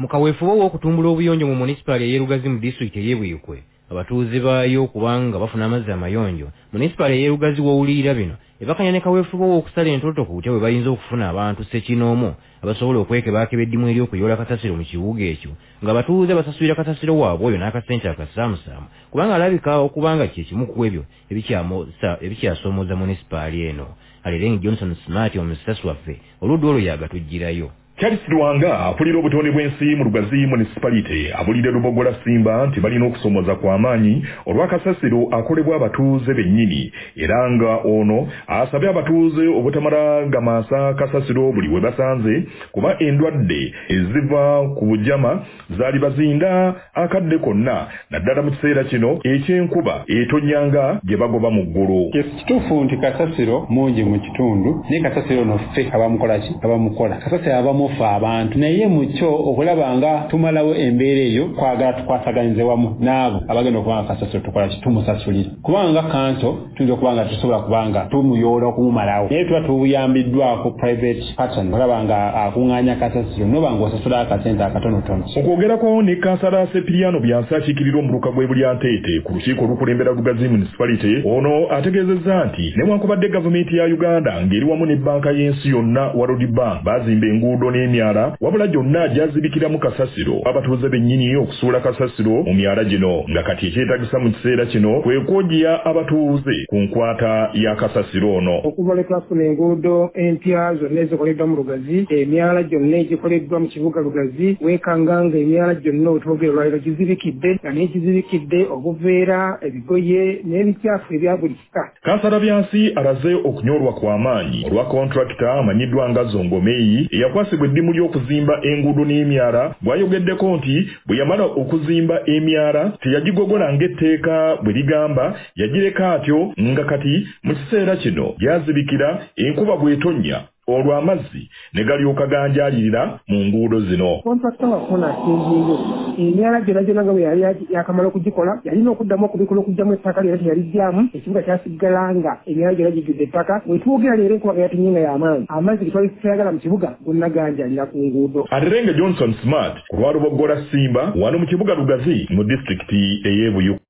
mu kaweefube w'okutumbula obuyonjo mu munisipaali ey'erugazi mu disitulikiti ey'ebuyikwe abatuuze baayo kubanga bafuna amazzi amayonjo munisipaali ey'erugazi w'owulirira bino ebakanya ne kaweefube w'okusala entoto ku butya bwe bayinza okufuna abantu ssekinoomu abasobola okwekebakeba eddimu ery'okuyoola kasasiro mu kibuga ekyo nga abatuuze basasulira kasasiro waabwe oyo n'akasente akasaamusaamu kubanga alabika okubanga kye kimu ku ebyo ebikyasoomooza munisipaali eno Alerengi Johnson Smart omusasi waffe oludda olwo yagatujjirayo. Charles Luwanga apulira obutonde bw'ensi mu Lugazi municipality abulidde Lubogola Simba nti balina okusomoza kw'amaanyi olw'akasasiro akolebwa abatuuze bennyini era nga ono asabye abatuuze obutamala gamaasa kasasiro buli we basanze kuba endwadde eziva ku bujama zaali bazinda akadde konna naddala mu kiseera kino eky'enkuba etonyanga gye bagoba mu ggulu. Kituufu nti kasasiro mungi mu kitundu naye kasasiro no ffe abamukola kasasiro abamu abantu naye mucho okulabanga tumalawo embeera eyo kwagala tukwasaganize wamu naabo abagenda okubanga kasasiro tukola kitumusasulira kubanga kanso tuyinza okubanga tusobola kubanga tumuyoola okumumalawo naye tuba tubuyambiddwako private pattern olabanga akuŋŋaanya kasasiro nobanga osasula akasente akatonotono. Okwogerako ne kansala Sepiriano Byansi akiikirira omuluka gwe Bulyanteete ku lukiiko olukulembera Lugazi municipality ono ategeezezza nti newankubadde gavumenti ya Uganda ng'eri wamu ne banka y'ensi yonna World Bank bazimba enguudo n'emyala wabula gyonna gyazibikira mu kasasiro abatuuze bennyini okusuula kasasiro mu myala gino nga kati ekyetagisa mu kiseera kino kwe kwogya abatuuze ku nkwata ya kasasiro ono. Okuva lwe twafuna enguudo empya zonna ezikoleddwa mu Lugazi emyala gyonna egikoleddwa mu kibuga Lugazi weekanganga emyala gyonna otwogera olwaliro gizibikidde nga n'ekizibikidde obuveera ebigoye n'ebicyafu ebya buli kika. Kansala Byansi alaze okunyoolwa kw'amaanyi olwa kontrakita amanyiddwa nga Zongomeyi eyakwasibwa eddimu ly'okuzimba enguudo n'emyala bw'ayogeddeko nti bwe yamala okuzimba emyala teyagigogola ng'etteeka bwe ligamba yagireka atyo nga kati mu kiseera kino gyazibikira enkuba bw'etonnya olwo amazzi ne galyoka ganjaalirira mu nguudo zino. Kontrakita wafuna asinziyo emyala gyonna nga bwe yali yakamala okugikola yalina okuddamu okubikola okugyamu ettaka lyera teyalijjamu ekibuga kyasiggalanga emyala gyonna gijjudde ettaka bwe twogera leero enkuba nga yatonye nga y'amaanyi amazzi ge twali tutayagala mu kibuga gonna ganjaalira ku nguudo. Alerengi Johnson Smart ku lwa Lubogola Simba wano mu kibuga Lugazi mu disitulikiti ey'Ebuyikwe.